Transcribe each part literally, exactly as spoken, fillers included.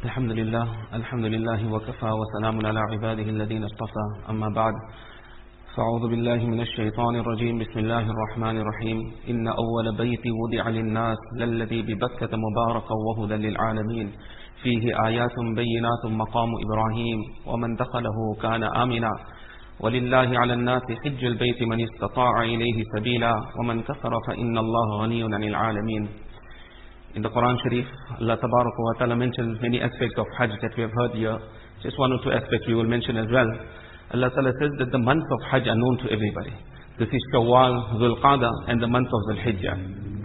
Alhamdulillah, Alhamdulillah wa kafa wa salamun ala ibadihi alladhina istafa, amma ba'd. فأعوذ بالله من الشيطان الرجيم بسم الله الرحمن الرحيم إن أول بيت وضع للناس للذي ببكة مباركا وهدى للعالمين فيه آيات بينات مقام إبراهيم ومن دخله كان آمنا ولله على الناس حج البيت من استطاع إليه سبيلا ومن كفر فإن الله غني عن العالمين. In the Quran Sharif, Allah Tabaraka wa Ta'ala mentions many aspects of Hajj that we have heard here. Just one or two aspects we will mention as well. Allah Ta'ala says that the months of Hajj are known to everybody. This is Shawwal, Dhul Qa'dah and the month of Dhul Hijjah.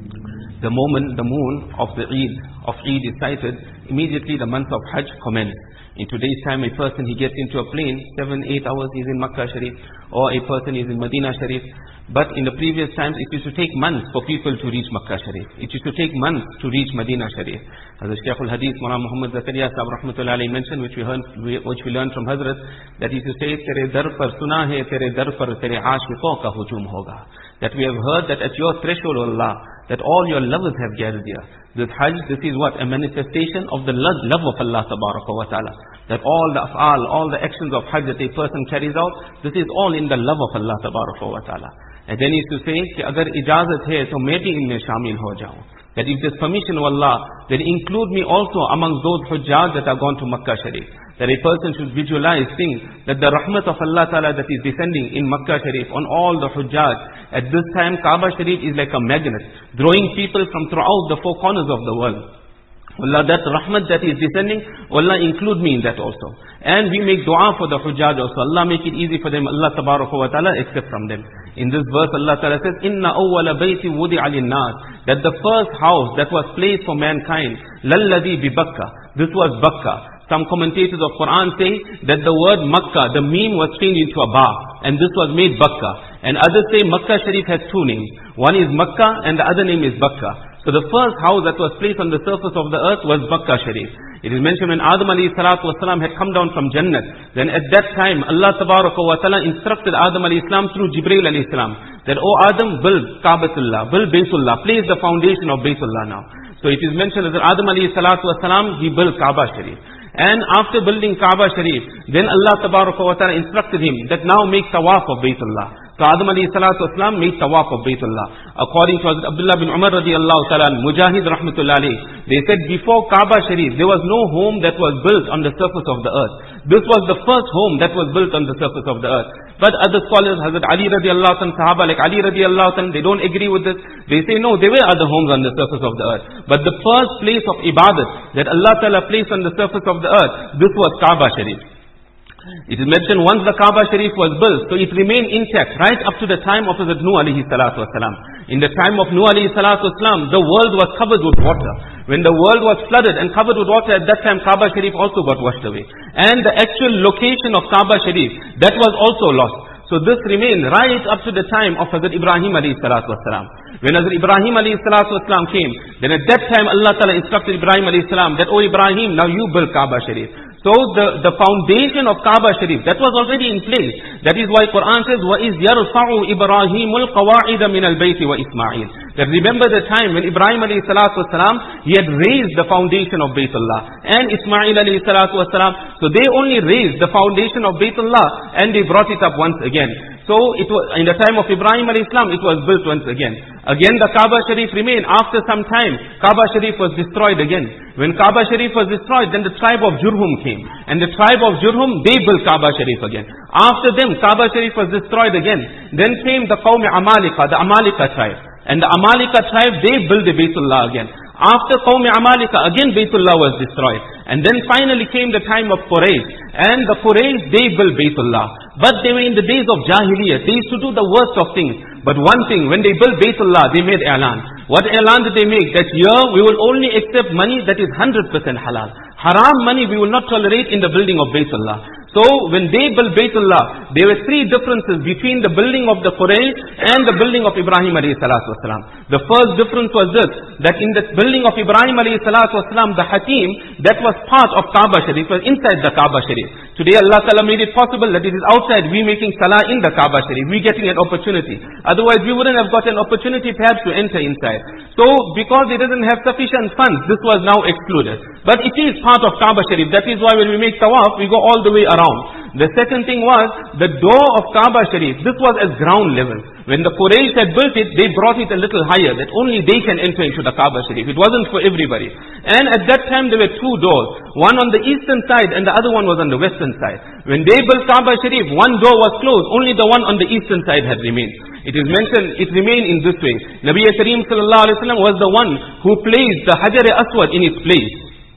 The moment the moon of the Eid, of Eid is sighted, immediately the month of Hajj commences. In today's time, a person, he gets into a plane, seven, eight hours he's in Makkah Sharif, or a person is in Medina Sharif. But in the previous times, it used to take months for people to reach Makkah Sharif. It used to take months to reach Medina Sharif. As the Shaykh al-Hadith, Mullah Muhammad Zakaria Sahib Rahmatullahi alayhi mentioned, which we, heard, which we learned from Hazrat, that he used to say, Tere dar par suna hai, tere dar par tere aashiqon ka hujum hoga. That we have heard that at your threshold, Allah, that all your lovers have gathered here. This Hajj, this is what? A manifestation of the love of Allah Tabaraka wa Ta'ala. That all the af'al, all the actions of Hajj that a person carries out, this is all in the love of Allah Tabaraka wa Ta'ala. And then he used to say, कि अगर इजाजत है तो मैं भी इनमें शामिल हो जाऊं. That if there's permission of Allah, then include me also among those hujjaj that are gone to Makkah Sharif. That a person should visualize, think that the rahmat of Allah Ta'ala that is descending in Makkah Sharif on all the hujjaj. At this time, Kaaba Sharif is like a magnet, drawing people from throughout the four corners of the world. Allah, that rahmat that is descending, Allah include me in that also. And we make dua for the hujjaj also. Allah make it easy for them, Allah Tabaraka wa Ta'ala, accept from them. In this verse, Allah Ta'ala says, Inna awwala bayti wudi'a lin-nas, that the first house that was placed for mankind, lalladhi bi Bakka, this was Bakka. Some commentators of Quran say that the word Makkah, the meme was changed into a ba, and this was made Bakka. And others say Makkah Sharif has two names. One is Makkah and the other name is Bakka. So the first house that was placed on the surface of the earth was Makkah Sharif. It is mentioned when Adam alayhi salatu wasalam had come down from Jannat, then at that time Allah Tabaraka wa Ta'ala instructed Adam alayhi salam through Jibreel alayhi salam that, O Adam, build Kaabatullah, build Baytullah, place the foundation of Baytullah now. So it is mentioned that Adam alayhi salatu wasalam, he built Kaaba Sharif. And after building Kaaba Sharif, then Allah Tabaraka wa Ta'ala instructed him that now make tawaf of Baytullah. So Adam alayhi salatu wasalam made tawaf of Baytullah. According to Abdullah bin Umar radiallahu ta'ala, Mujahid rahmatullahi alayhi, they said before Kaaba Sharif, there was no home that was built on the surface of the earth. This was the first home that was built on the surface of the earth. But other scholars, Hazrat Ali radiallahu ta'ala, Sahaba like Ali radiallahu ta'ala, they don't agree with this. They say no, there were other homes on the surface of the earth. But the first place of ibadat that Allah Ta'ala placed on the surface of the earth, this was Kaaba Sharif. It is mentioned once the Kaaba Sharif was built, so it remained intact right up to the time of Hazrat Nuh alayhi salatu wasalam. In the time of Nuh alayhi salatu wasalam, the world was covered with water. When the world was flooded and covered with water, at that time Kaaba Sharif also got washed away. And the actual location of Kaaba Sharif, that was also lost. So this remained right up to the time of Hazrat Ibrahim alayhi salatu wasalam. When Hazrat Ibrahim alayhi salatu wasalam came, then at that time Allah Ta'ala instructed Ibrahim alayhi salam that, O Ibrahim, now you build Kaaba Sharif. So the, the foundation of Kaaba Sharif, that was already in place. That is why Quran says, وَإِذْ يَرْفَعُ إِبْرَاهِيمُ الْقَوَاعِدَ مِنَ الْبَيْتِ وَإِسْمَاعِيلِ. That remember the time when Ibrahim alayhi salatu wasalam, he had raised the foundation of Baytullah. And Ismail alayhi salatu wasalam, so they only raised the foundation of Baytullah and they brought it up once again. So it was, in the time of Ibrahim alayhi salam, it was built once again. Again the Kaaba Sharif remained. After some time, Kaaba Sharif was destroyed again. When Kaaba Sharif was destroyed, then the tribe of Jurhum came. And the tribe of Jurhum, they built Kaaba Sharif again. After them, Kaaba Sharif was destroyed again. Then came the Qawm Amalika, the Amalika tribe. And the Amalika tribe, they built the Baytullah again. After Qawm Amalika, again Baytullah was destroyed. And then finally came the time of Quraysh. And the Quraysh, they built Baytullah. But they were in the days of Jahiliyyah. They used to do the worst of things. But one thing, when they built Baytullah, they made i'lan. What i'lan did they make? That here, we will only accept money that is one hundred percent halal. Haram money we will not tolerate in the building of Baytullah. So when they built Baytullah, there were three differences between the building of the Quraysh and the building of Ibrahim alayhi salatu wasalam. The first difference was this, that in the building of Ibrahim alayhi salatu wasalam, the Hatim, that was part of Kaaba Sharif, was inside the Kaaba Sharif. Today Allah Ta'ala made it possible that it is outside, we making salah in the Kaaba Sharif, we getting an opportunity. Otherwise we wouldn't have got an opportunity perhaps to enter inside. So because it doesn't have sufficient funds, this was now excluded. But it is part of Kaaba Sharif. That is why when we make tawaf, we go all the way around. The second thing was, the door of Kaaba Sharif, this was at ground level. When the Quraysh had built it, they brought it a little higher, that only they can enter into the Kaaba Sharif. It wasn't for everybody. And at that time there were two doors, one on the eastern side and the other one was on the western side. When they built Kaaba Sharif, one door was closed, only the one on the eastern side had remained. It is mentioned, it remained in this way. Nabi Kareem sallallahu alaihi wasallam was the one who placed the Hajar-e-Aswad in its place.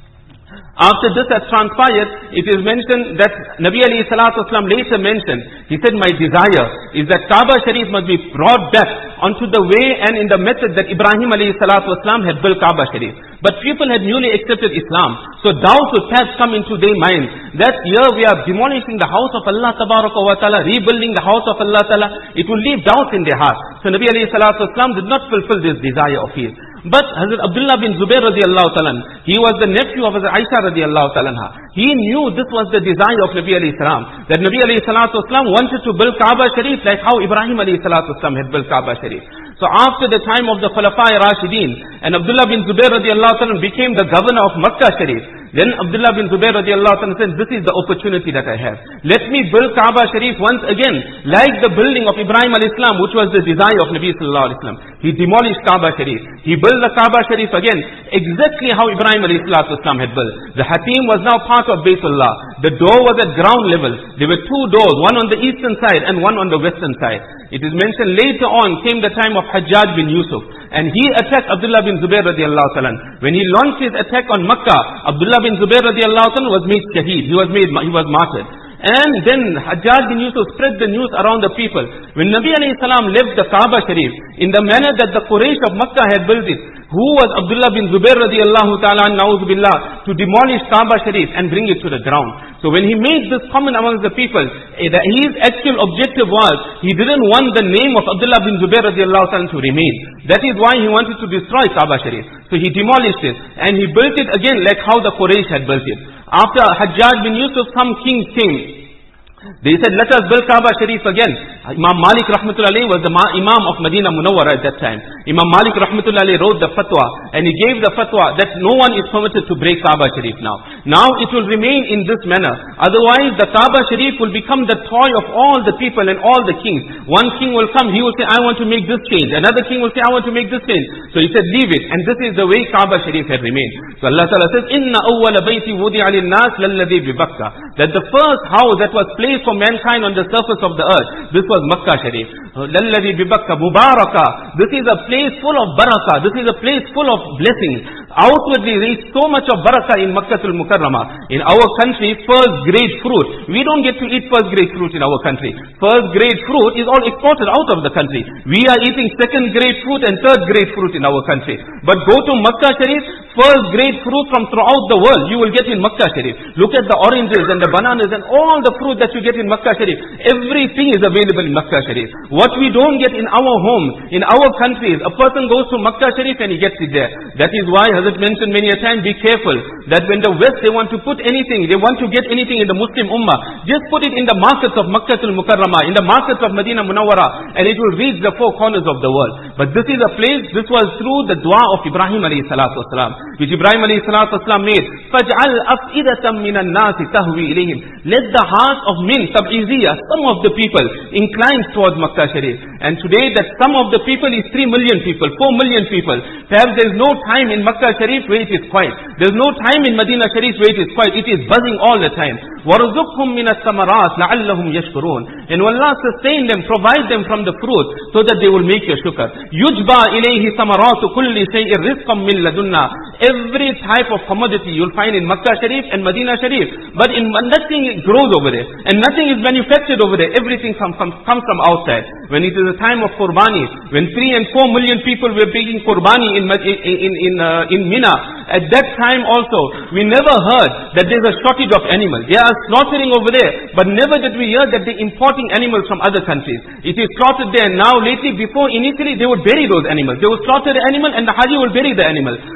After this has transpired, it is mentioned that Nabi alayhi salatu wasalam later mentioned, he said, my desire is that Kaaba Sharif must be brought back onto the way and in the method that Ibrahim alayhi salatu wasalam had built Kaaba Sharif. But people had newly accepted Islam, so doubt would perhaps come into their mind that here we are demolishing the house of Allah tabaraka wa ta'ala, rebuilding the house of Allah ta'ala. It will leave doubt in their heart. So Nabi alayhi salatu wasalam did not fulfill this desire of his. But Hazrat Abdullah bin Zubair radiallahu ta'ala, he was the nephew of Hazrat Aisha radiallahu ta'ala. He knew this was the desire of Nabi alayhi salam, that Nabi alayhi salatu wasalam wanted to build Kaaba Sharif like how Ibrahim alayhi salatu wasalam had built Kaaba Sharif. So after the time of the Khulafa'i Rashideen, and Abdullah bin Zubair radiallahu ta'ala became the governor of Makkah Sharif, then Abdullah bin Zubair radiallahu ta'ala said, this is the opportunity that I have. Let me build Kaaba Sharif once again, like the building of Ibrahim alayhi salam, which was the desire of Nabi sallallahu alayhi wasallam. He demolished Kaaba Sharif. He built the Kaaba Sharif again, exactly how Ibrahim alayhi salatu wasallam had built. The Hatim was now part of Baytullah. The door was at ground level. There were two doors, one on the eastern side and one on the western side. It is mentioned later on came the time of Hajjaj bin Yusuf, and he attacked Abdullah bin Zubair radiallahu ta'ala. When he launched his attack on Makkah, Abdullah bin Zubair radiallahu ta'ala was made shaheed. He was made, he was martyred. And then Hajjaj bin Yusuf spread the news around the people. When Nabi alayhi salam left the Kaaba Sharif, in the manner that the Quraysh of Makkah had built it, who was Abdullah bin Zubair radiallahu ta'ala, na'udhu billah, to demolish Kaaba Sharif and bring it to the ground. So when he made this comment amongst the people, his actual objective was, he didn't want the name of Abdullah bin Zubair radiallahu ta'ala to remain. That is why he wanted to destroy Kaaba Sharif. So he demolished it, and he built it again like how the Quraysh had built it. After Hajjaj bin Yusuf, some kings came. They said, let us build Kaaba Sharif again. Imam Malik rahmatullahi alayhi was the Imam of Medina Munawwara at that time. Imam Malik rahmatullahi alayhi wrote the fatwa, and he gave the fatwa that no one is permitted to break Kaaba Sharif now. Now it will remain in this manner. Otherwise the Kaaba Sharif will become the toy of all the people and all the kings. One king will come, he will say, I want to make this change. Another king will say, I want to make this change. So he said, leave it. And this is the way Kaaba Sharif had remained. So Allah Ta'ala says, Inna awwala bayti wudi'a lin-nas lalladhi bi Bakkah. That the first house that was placed for mankind on the surface of the earth, this was Makkah Sharif. Lalladhi bi Bakkah Mubarakah. This is a place full of barakah. This is a place full of blessings. Outwardly there is so much of barakah in Makkahul Mukarramah. In our country, first grade fruit, we don't get to eat first grade fruit in our country. First grade fruit is all exported out of the country. We are eating second grade fruit and third grade fruit in our country. But go to Makkah Sharif, first grade fruit from throughout the world you will get in Makkah Sharif. Look at the oranges and the bananas and all the fruit that you get in Makkah Sharif. Everything is available in Makkah Sharif. What we don't get in our homes, in our countries, a person goes to Makkah Sharif and he gets it there. That is why Hazrat mentioned many a time, be careful that when the West they want to put anything, they want to get anything in the Muslim Ummah, just put it in the markets of Makkahul Mukarramah, in the markets of Medina Munawwara, and it will reach the four corners of the world. But this is a place, this was through the dua of Ibrahim alayhi salatu wasalam, which Ibrahim alayhi salatu wasalam made. فَجْعَلْ أَفْئِدَةً مِنَ النَّاسِ تَهْوِي إِلَيْهِمْ. Let the hearts of men, tab'iziyah, some of the people, incline towards Makkah Sharif. And today that some of the people is three million people, four million people. Perhaps there is no time in Makkah Sharif where it is quiet. There is no time in Medina Sharif where it is quiet. It is buzzing all the time. وَرُزُقْهُمْ مِنَ الثَّمَرَاتِ لَعَلَّهُمْ يَشْكُرُونَ. And Allah sustain them, provide them from the fruit so that they will make your shukr. يُجْبَى إِلَيْهِ ثَمَرَاتُ كُلِّ شَيْءٍ رِزْقًا مِنْ لَدُنَّا. Every type of commodity you'll find in Makkah Sharif and Medina Sharif. But in nothing grows over there. And nothing is manufactured over there. Everything comes from, comes from outside. When it is a time of Qurbani, when three and four million people were making Qurbani in, in, in, uh, in Mina, at that time also, we never heard that there's a shortage of animals. They are slaughtering over there, but never did we hear that they're importing animals from other countries. It is slaughtered there. Now lately, before initially they would bury those animals. They would slaughter the animal and the Haji will bury the animal.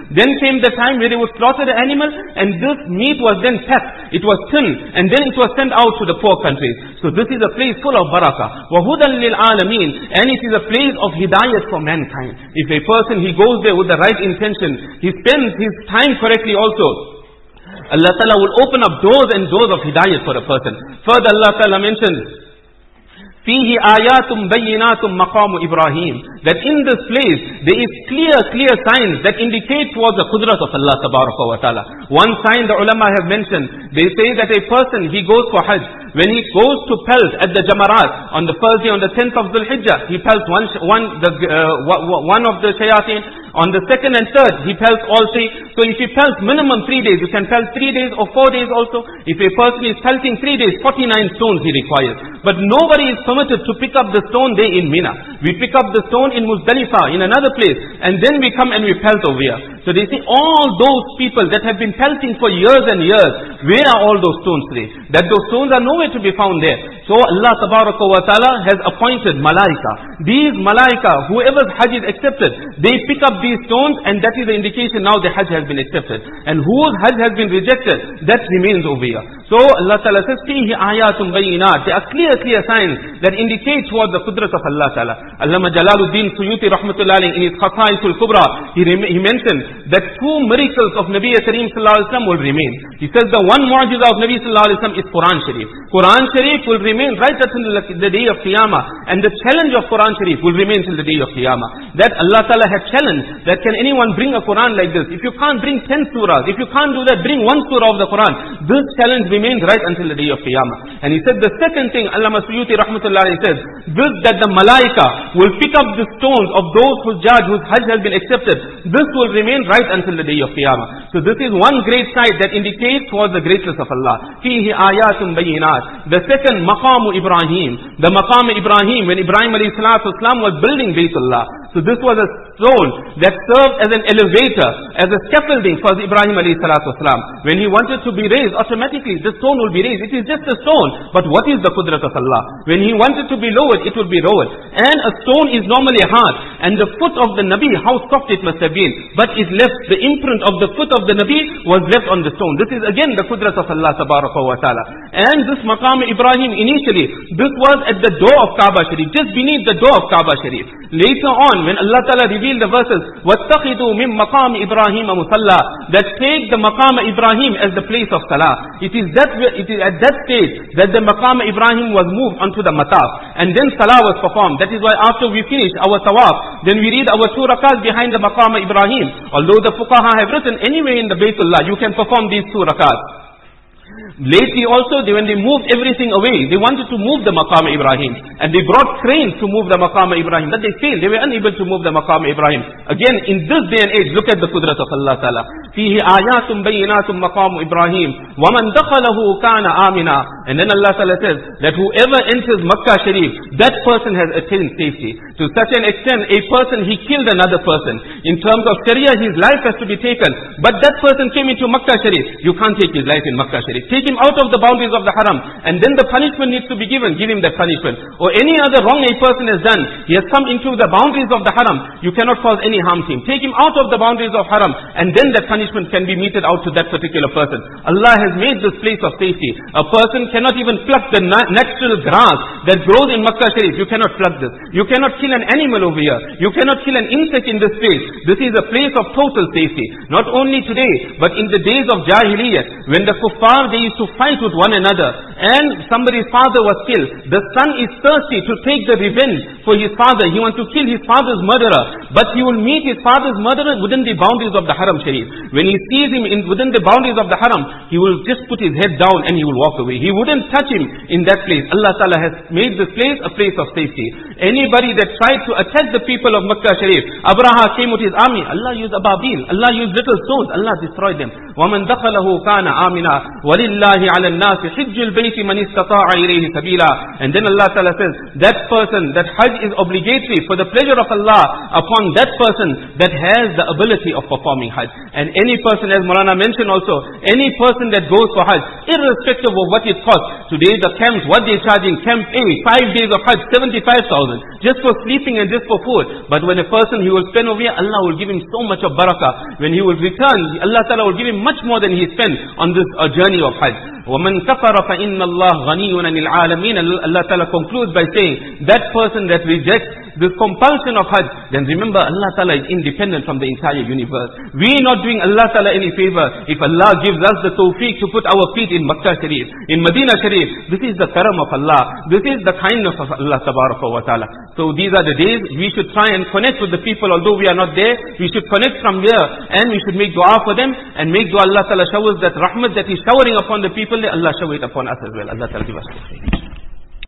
Then came the time where they would slaughter the animal, and this meat was then packed. It was tinned, and then it was sent out to the poor countries. So this is a place full of barakah. وَهُدًى لِلْعَالَمِينَ. And it is a place of hidayat for mankind. If a person, he goes there with the right intention, he spends his time correctly also, Allah Ta'ala will open up doors and doors of hidayat for a person. Further Allah Ta'ala mentioned, فِيهِ آيَاتٌ بَيِّنَاتٌ مَقَامُ إِبْرَاهِيمَ. That in this place, there is clear, clear signs that indicate towards the qudrat of Allah wa Ta'ala. One sign the ulama have mentioned, they say that a person, he goes for Hajj. When he goes to pelt at the Jamarat, on the first day, on the tenth of Dhul Hijjah, he pelts one, one, the, uh, one of the shayateen. On the second and third, he pelts all three. So if he pelts minimum three days, you can pelt three days or four days also. If a person is pelting three days, forty-nine stones he requires. But nobody is permitted to pick up the stone there in Mina. We pick up the stone in Muzdalifah, in another place, and then we come and we pelt over here. So they say all those people that have been pelting for years and years, where are all those stones today? That those stones are nowhere to be found there. So Allah wa Ta'ala has appointed malaika. These malaika, whoever's Hajj is accepted, they pick up these stones, and that is the indication now the Hajj has been accepted. And whose Hajj has been rejected, that remains over here. So Allah Ta'ala says, فِيهِ آيَاتٌ بَيِّنَاتٌ. There are clear, clear signs that indicate towards the qudrat of Allah Ta'ala. Allama Jalaluddin Suyuti rahmatullahi alayhi, in his Khasaisul Kubra, he, he mentioned that two miracles of Nabi Kareem sallallahu alaihi wasallam will remain. He says the one mu'jiza of Nabi sallallahu alaihi wasallam is Quran Sharif. Quran Sharif will remain right until the day of Qiyamah, and the challenge of Quran Sharif will remain till the day of Qiyamah. That Allah Ta'ala had challenged, that can anyone bring a Quran like this? If you can't bring ten surahs, if you can't do that, bring one surah of the Quran. This challenge remains right until the day of Qiyamah. And he said the second thing, Allama Suyuti rahmatullahi says, this that the malaika will pick up the stones of those whose judge, whose Hajj has been accepted. This will remain right until the day of Qiyamah. So this is one great sight that indicates towards the greatness of Allah. فِيهِ آيَاتٌ بَيِّنَاتٌ. The second, Maqamu Ibrahim. The Maqam Ibrahim, when Ibrahim alayhi salatu wasalam was building Baytullah. So this was a stone that served as an elevator, as a scaffolding for Ibrahim alayhi salatu wasalam. When he wanted to be raised, automatically the stone will be raised. It is just a stone. But what is the qudrat of Allah? When he wanted to be lowered, it will be lowered. And a stone is normally hard. And the foot of the Nabi, how soft it must have been. But it left, the imprint of the foot of the Nabi was left on the stone. This is again the qudrat of Allah tabaraka wa ta'ala. And this Maqam Ibrahim initially, this was at the door of Kaaba Sharif, just beneath the door of Kaaba Sharif. Later on, when Allah Ta'ala revealed the verses, وَاتَّخِذُوا مِن مَقَامِ إِبْرَاهِيمَ مُصَلَّى, that take the Maqam Ibrahim as the place of Salah. It is that it is at that stage that the Maqam Ibrahim was moved onto the Mataf, and then Salah was performed. That is why after we finish our Tawaf, then we read our two rakats behind the Maqam Ibrahim. Although the Fuqaha have written anywhere in the Baytullah, you can perform these two rakats. Lately also, they, when they moved everything away, they wanted to move the Maqam Ibrahim. And they brought cranes to move the Maqam Ibrahim. But they failed. They were unable to move the Maqam Ibrahim. Again, in this day and age, look at the qudrat of Allah Ta'ala. فِيهِ آيَاتٌ بَيِّنَاتٌ مَقَامُ إِبْرَاهِيمَ وَمَنْ دَخَلَهُ كَانَ آمِنًا. And then Allah Ta'ala says that whoever enters Makkah Sharif, that person has attained safety. To such an extent, a person, he killed another person. In terms of Sharia, his life has to be taken. But that person came into Makkah Sharif. You can't take his life in Makkah Sharif. Take him out of the boundaries of the haram, and then the punishment needs to be given. Give him that punishment. Or any other wrong a person has done, he has come into the boundaries of the haram, you cannot cause any harm to him. Take him out of the boundaries of haram, and then that punishment can be meted out to that particular person. Allah has made this place of safety. A person cannot even pluck the na natural grass that grows in Makkah Sharif. You cannot pluck this. You cannot kill an animal over here. You cannot kill an insect in this place. This is a place of total safety. Not only today, but in the days of Jahiliyyah, when the kuffar, they used to fight with one another, and somebody's father was killed. The son is thirsty to take the revenge for his father. He wants to kill his father's murderer, but he will meet his father's murderer within the boundaries of the haram Sharif. When he sees him in, within the boundaries of the haram, he will just put his head down and he will walk away. He wouldn't touch him in that place. Allah Ta'ala has made this place a place of safety. Anybody that tried to attack the people of Makkah Sharif, Abraha came with his army. Allah used ababil. Allah used little stones. Allah destroyed them. وَمَنْ دَخَلَهُ كَانَ آمِنًا وَلِلَّهِ عَلَى النَّاسِ حِجُّ الْبَيْتِ مَنِ اسْتَطَاعَ إِلَيْهِ سَبِيلًا. And then Allah Ta'ala says, that person, that Hajj is obligatory for the pleasure of Allah upon that person that has the ability of performing Hajj. And any person, as Maulana mentioned also, any person that goes for Hajj, irrespective of what it costs. Today the camps, what they're charging, camp A, five days of Hajj, seventy-five thousand, just for sleeping and just for food. But when a person, he will spend over here, Allah will give him so much of barakah. When he will return, Allah Ta'ala will give him much more than he spent on this uh, journey of Hajj. وَمَنْ كَفَرَ فَإِنَّ اللَّهَ غَنِيٌّ عَنِ الْعَالَمِينَ. Allah Ta'ala concludes by saying, that person that rejects this compulsion of Hajj, then remember Allah Ta'ala is independent from the entire universe. We are not doing Allah Ta'ala any favor. If Allah gives us the tawfiq to put our feet in Makkah Sharif, in Medina Sharif, this is the karam of Allah. This is the kindness of Allah Tabaraka wa Ta'ala. So these are the days we should try and connect with the people. Although we are not there, we should connect from here and we should make dua for them and make dua Allah Ta'ala showers that rahmat that He is showering upon the people. Allah shower it upon us as well. Allah Ta'ala give us the